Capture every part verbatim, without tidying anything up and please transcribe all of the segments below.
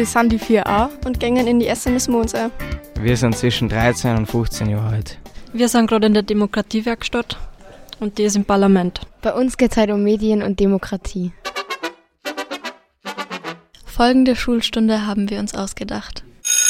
Wir sind die vier a und gängen in die S M S Monse. Wir sind zwischen dreizehn und fünfzehn Jahre alt. Wir sind gerade in der Demokratiewerkstatt und die ist im Parlament. Bei uns geht es halt um Medien und Demokratie. Folgende Schulstunde haben wir uns ausgedacht.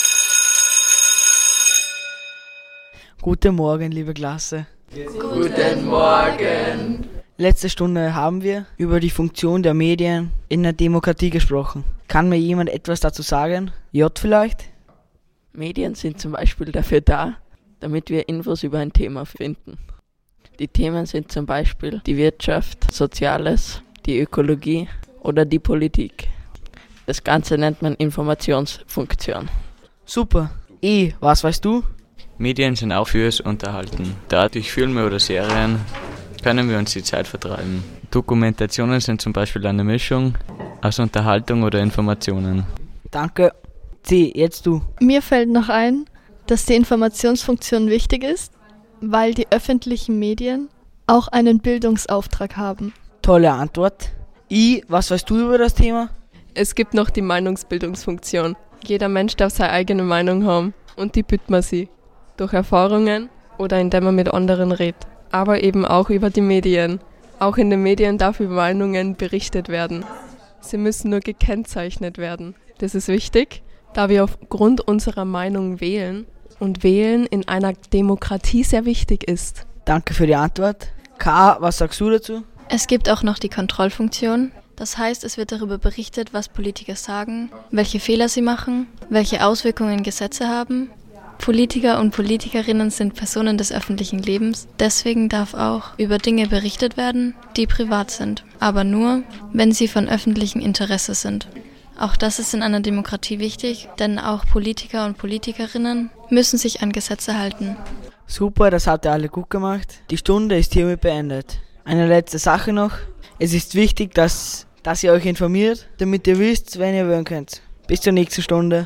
Guten Morgen, liebe Klasse. Guten Morgen. Letzte Stunde haben wir über die Funktion der Medien in der Demokratie gesprochen. Kann mir jemand etwas dazu sagen? J vielleicht? Medien sind zum Beispiel dafür da, damit wir Infos über ein Thema finden. Die Themen sind zum Beispiel die Wirtschaft, Soziales, die Ökologie oder die Politik. Das Ganze nennt man Informationsfunktion. Super. E, was weißt du? Medien sind auch fürs Unterhalten. Da durch Filme oder Serien können wir uns die Zeit vertreiben. Dokumentationen sind zum Beispiel eine Mischung aus Unterhaltung oder Informationen. Danke. C, jetzt du. Mir fällt noch ein, dass die Informationsfunktion wichtig ist, weil die öffentlichen Medien auch einen Bildungsauftrag haben. Tolle Antwort. I, was weißt du über das Thema? Es gibt noch die Meinungsbildungsfunktion. Jeder Mensch darf seine eigene Meinung haben und die bütt man sie. Durch Erfahrungen oder indem man mit anderen redet. Aber eben auch über die Medien. Auch in den Medien darf über Meinungen berichtet werden. Sie müssen nur gekennzeichnet werden. Das ist wichtig, da wir aufgrund unserer Meinung wählen und Wählen in einer Demokratie sehr wichtig ist. Danke für die Antwort. K, was sagst du dazu? Es gibt auch noch die Kontrollfunktion. Das heißt, es wird darüber berichtet, was Politiker sagen, welche Fehler sie machen, welche Auswirkungen Gesetze haben. Politiker und Politikerinnen sind Personen des öffentlichen Lebens. Deswegen darf auch über Dinge berichtet werden, die privat sind. Aber nur, wenn sie von öffentlichem Interesse sind. Auch das ist in einer Demokratie wichtig, denn auch Politiker und Politikerinnen müssen sich an Gesetze halten. Super, das habt ihr alle gut gemacht. Die Stunde ist hiermit beendet. Eine letzte Sache noch. Es ist wichtig, dass, dass ihr euch informiert, damit ihr wisst, wenn ihr wählen könnt. Bis zur nächsten Stunde.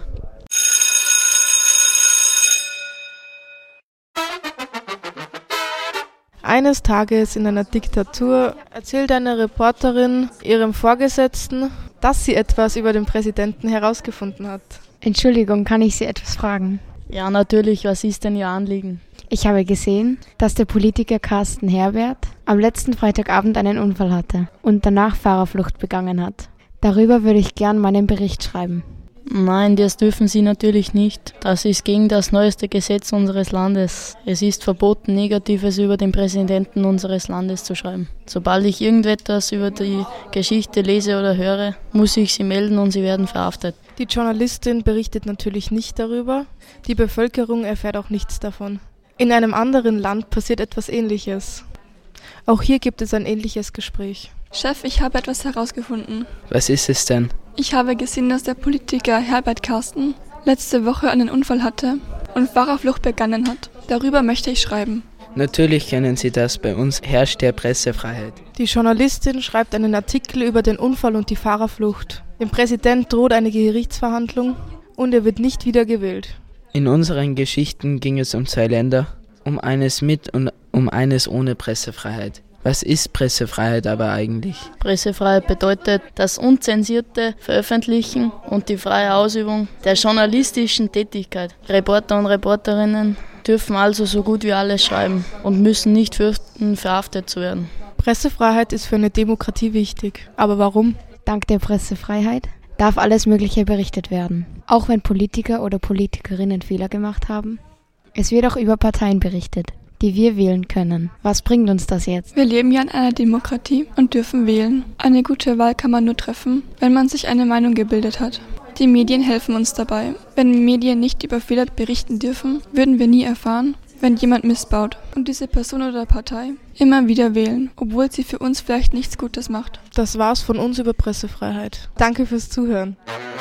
Eines Tages in einer Diktatur erzählt eine Reporterin ihrem Vorgesetzten, dass sie etwas über den Präsidenten herausgefunden hat. Entschuldigung, kann ich Sie etwas fragen? Ja, natürlich. Was ist denn Ihr Anliegen? Ich habe gesehen, dass der Politiker Carsten Herbert am letzten Freitagabend einen Unfall hatte und danach Fahrerflucht begangen hat. Darüber würde ich gern meinen Bericht schreiben. Nein, das dürfen Sie natürlich nicht. Das ist gegen das neueste Gesetz unseres Landes. Es ist verboten, Negatives über den Präsidenten unseres Landes zu schreiben. Sobald ich irgendetwas über die Geschichte lese oder höre, muss ich Sie melden und Sie werden verhaftet. Die Journalistin berichtet natürlich nicht darüber. Die Bevölkerung erfährt auch nichts davon. In einem anderen Land passiert etwas Ähnliches. Auch hier gibt es ein ähnliches Gespräch. Chef, ich habe etwas herausgefunden. Was ist es denn? Ich habe gesehen, dass der Politiker Herbert Carsten letzte Woche einen Unfall hatte und Fahrerflucht begangen hat. Darüber möchte ich schreiben. Natürlich kennen Sie das, bei uns herrscht der Pressefreiheit. Die Journalistin schreibt einen Artikel über den Unfall und die Fahrerflucht. Dem Präsident droht eine Gerichtsverhandlung und er wird nicht wieder gewählt. In unseren Geschichten ging es um zwei Länder, um eines mit und um eines ohne Pressefreiheit. Was ist Pressefreiheit aber eigentlich? Pressefreiheit bedeutet das unzensierte Veröffentlichen und die freie Ausübung der journalistischen Tätigkeit. Reporter und Reporterinnen dürfen also so gut wie alles schreiben und müssen nicht fürchten, verhaftet zu werden. Pressefreiheit ist für eine Demokratie wichtig. Aber warum? Dank der Pressefreiheit darf alles Mögliche berichtet werden. Auch wenn Politiker oder Politikerinnen Fehler gemacht haben. Es wird auch über Parteien berichtet, die wir wählen können. Was bringt uns das jetzt? Wir leben ja in einer Demokratie und dürfen wählen. Eine gute Wahl kann man nur treffen, wenn man sich eine Meinung gebildet hat. Die Medien helfen uns dabei. Wenn Medien nicht über Fehler berichten dürfen, würden wir nie erfahren, wenn jemand missbaut und diese Person oder Partei immer wieder wählen, obwohl sie für uns vielleicht nichts Gutes macht. Das war's von uns über Pressefreiheit. Danke fürs Zuhören.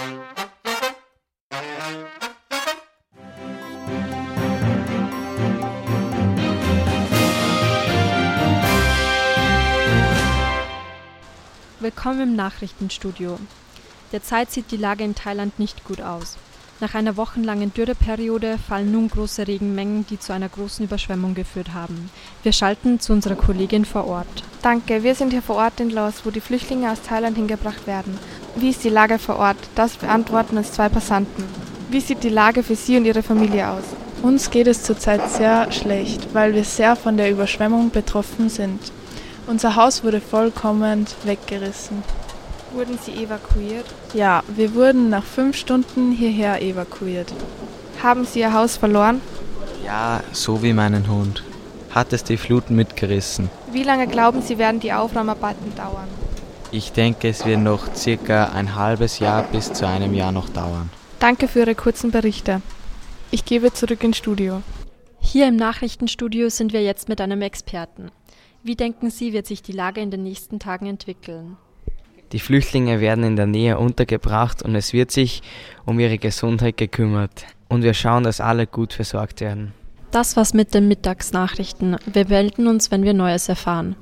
Willkommen im Nachrichtenstudio. Derzeit sieht die Lage in Thailand nicht gut aus. Nach einer wochenlangen Dürreperiode fallen nun große Regenmengen, die zu einer großen Überschwemmung geführt haben. Wir schalten zu unserer Kollegin vor Ort. Danke, wir sind hier vor Ort in Laos, wo die Flüchtlinge aus Thailand hingebracht werden. Wie ist die Lage vor Ort? Das beantworten uns zwei Passanten. Wie sieht die Lage für Sie und Ihre Familie aus? Uns geht es zurzeit sehr schlecht, weil wir sehr von der Überschwemmung betroffen sind. Unser Haus wurde vollkommen weggerissen. Wurden Sie evakuiert? Ja, wir wurden nach fünf Stunden hierher evakuiert. Haben Sie Ihr Haus verloren? Ja, so wie meinen Hund. Hat es die Fluten mitgerissen. Wie lange glauben Sie, werden die Aufräumarbeiten dauern? Ich denke, es wird noch circa ein halbes Jahr bis zu einem Jahr noch dauern. Danke für Ihre kurzen Berichte. Ich gebe zurück ins Studio. Hier im Nachrichtenstudio sind wir jetzt mit einem Experten. Wie denken Sie, wird sich die Lage in den nächsten Tagen entwickeln? Die Flüchtlinge werden in der Nähe untergebracht und es wird sich um ihre Gesundheit gekümmert. Und wir schauen, dass alle gut versorgt werden. Das war's mit den Mittagsnachrichten. Wir melden uns, wenn wir Neues erfahren.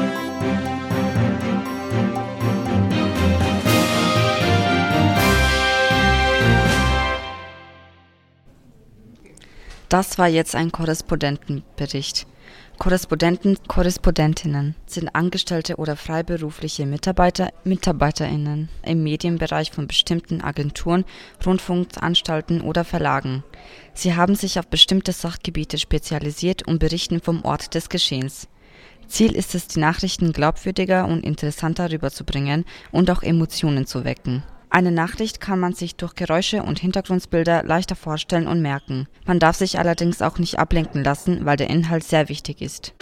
Das war jetzt ein Korrespondentenbericht. Korrespondenten, Korrespondentinnen sind angestellte oder freiberufliche Mitarbeiter, MitarbeiterInnen im Medienbereich von bestimmten Agenturen, Rundfunkanstalten oder Verlagen. Sie haben sich auf bestimmte Sachgebiete spezialisiert und berichten vom Ort des Geschehens. Ziel ist es, die Nachrichten glaubwürdiger und interessanter rüberzubringen und auch Emotionen zu wecken. Eine Nachricht kann man sich durch Geräusche und Hintergrundbilder leichter vorstellen und merken. Man darf sich allerdings auch nicht ablenken lassen, weil der Inhalt sehr wichtig ist.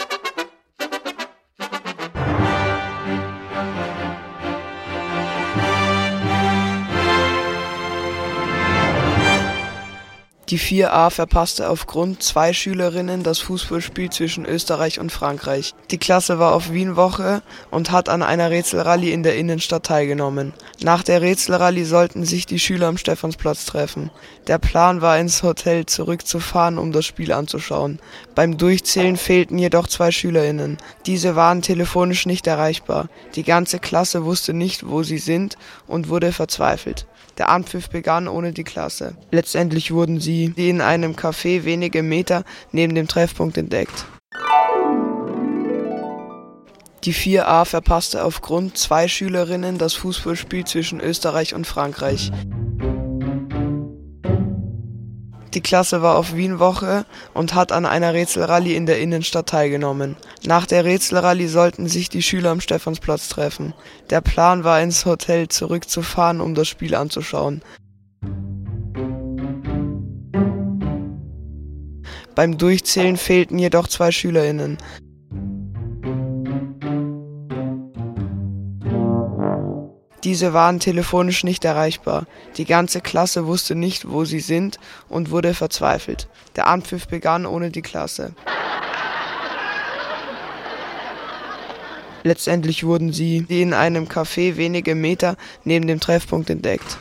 Die vier a verpasste aufgrund zwei Schülerinnen das Fußballspiel zwischen Österreich und Frankreich. Die Klasse war auf Wienwoche und hat an einer Rätselrallye in der Innenstadt teilgenommen. Nach der Rätselrallye sollten sich die Schüler am Stephansplatz treffen. Der Plan war, ins Hotel zurückzufahren, um das Spiel anzuschauen. Beim Durchzählen fehlten jedoch zwei Schülerinnen. Diese waren telefonisch nicht erreichbar. Die ganze Klasse wusste nicht, wo sie sind und wurde verzweifelt. Der Anpfiff begann ohne die Klasse. Letztendlich wurden sie in einem Café wenige Meter neben dem Treffpunkt entdeckt. Die vier a verpasste aufgrund zwei Schülerinnen das Fußballspiel zwischen Österreich und Frankreich. Die Klasse war auf Wienwoche und hat an einer Rätselrallye in der Innenstadt teilgenommen. Nach der Rätselrallye sollten sich die Schüler am Stephansplatz treffen. Der Plan war, ins Hotel zurückzufahren, um das Spiel anzuschauen. Beim Durchzählen fehlten jedoch zwei SchülerInnen. Diese waren telefonisch nicht erreichbar. Die ganze Klasse wusste nicht, wo sie sind und wurde verzweifelt. Der Anpfiff begann ohne die Klasse. Letztendlich wurden sie in einem Café wenige Meter neben dem Treffpunkt entdeckt.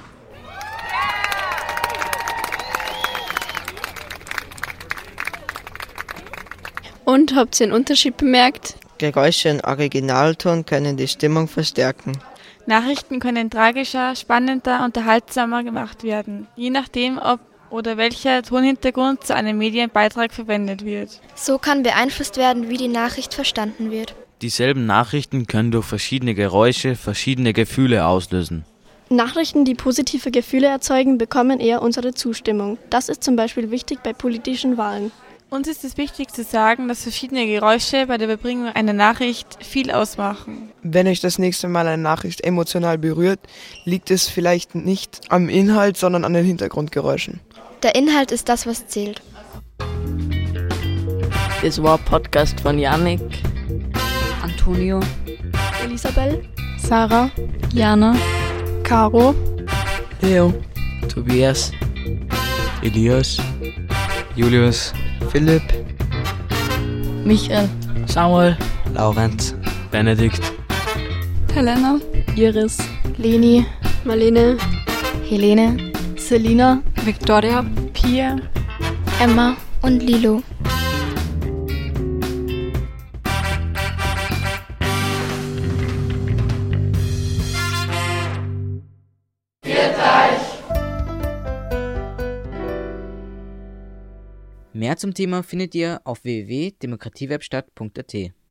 Und habt ihr einen Unterschied bemerkt? Geräusche im Originalton können die Stimmung verstärken. Nachrichten können tragischer, spannender, unterhaltsamer gemacht werden, je nachdem, ob oder welcher Tonhintergrund zu einem Medienbeitrag verwendet wird. So kann beeinflusst werden, wie die Nachricht verstanden wird. Dieselben Nachrichten können durch verschiedene Geräusche verschiedene Gefühle auslösen. Nachrichten, die positive Gefühle erzeugen, bekommen eher unsere Zustimmung. Das ist zum Beispiel wichtig bei politischen Wahlen. Uns ist es wichtig zu sagen, dass verschiedene Geräusche bei der Überbringung einer Nachricht viel ausmachen. Wenn euch das nächste Mal eine Nachricht emotional berührt, liegt es vielleicht nicht am Inhalt, sondern an den Hintergrundgeräuschen. Der Inhalt ist das, was zählt. Das war ein Podcast von Yannick, Antonio, Elisabeth, Sarah, Jana, Caro, Leo, Tobias, Elias, Julius, Philipp, Michael, Samuel, Laurenz, Benedikt, Helena, Iris, Leni, Marlene, Helene, Selina, Victoria, Pia, Emma und Lilo. Mehr zum Thema findet ihr auf w w w punkt demokratiewerkstatt punkt a t.